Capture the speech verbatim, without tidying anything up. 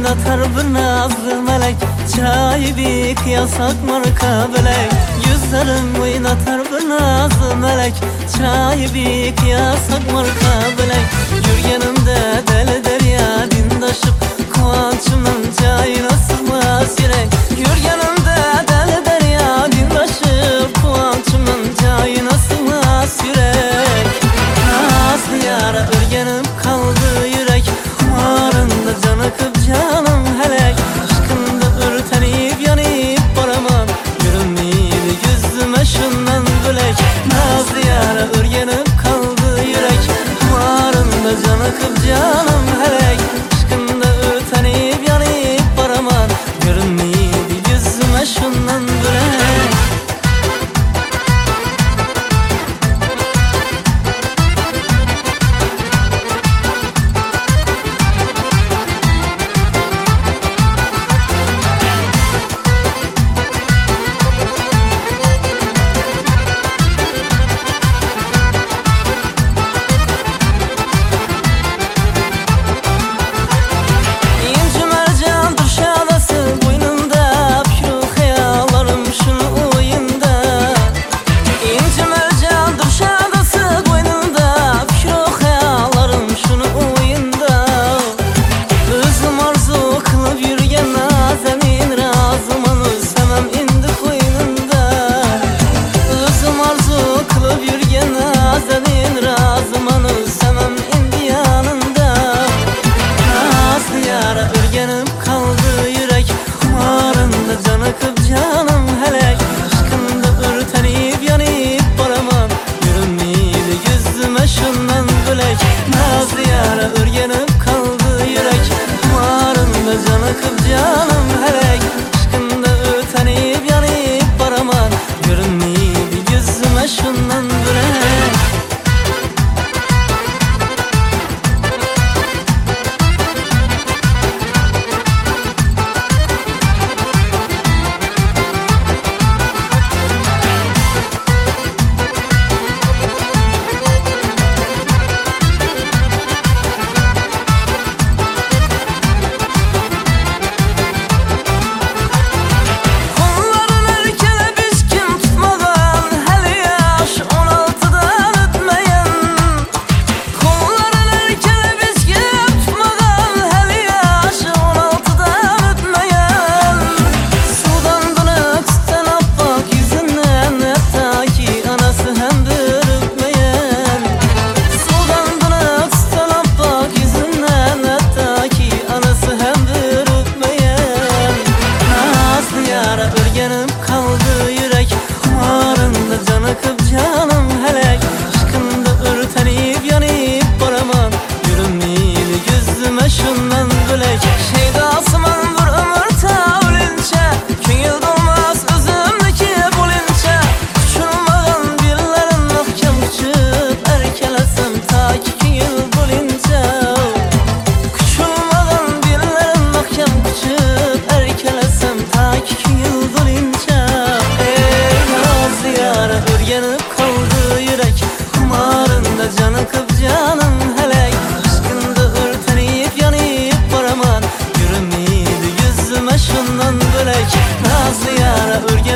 oynatar bir nazlı melek. Çay bir kıyasak marka belek. Yüzlerim oynatar bir nazlı melek. Çay bir kıyasak marka belek. Yürgenimde deli derya dindaşıp kıvançımın çayına sığmaz yürek. Yürgenimde deli derya dindaşıp kıvançımın çayına sığmaz yürek. Nazlı yara örgenip kaldı yürek. Varında canı kıp canım helek. Aşkında ürtenip yanıp baramam. Yürümeydi yüzüme şundan bölek. Nazlı yara örgenip kaldı yürek. Varında canı kıp canım helek. Aşkında ürtenip yanıp baramam. Yürümeydi yüzüme şundan bölek. Nazlı yara örgenip kaldı yürek. Varında canı kıp canım helek. Aşkında ötenip yanıp baraman. Görünmeydi yüzüme şundan börek. Örgenip kaldı yürek. Varında canı kıp canım helek. Aşkında ürtenip yanıp baramam. Yürümeydi yüzüme şundan bölek. Şeydasımın bir ömür tavlince. Köngül dolmaz özümdeki bulince. Uçurmağın birlerin mahkem uçup erkelesem ta ki köngül bulince. Uçurmağın birlerin mahkem uçup erkelesem ta ki köngül örgenip kaldı yürek. Kumarında canı kıp canım helek. Aşkında ürtenip yanıp baraman. Yürümeydi yüzüme şundan bölek. Nazlı yara örgenip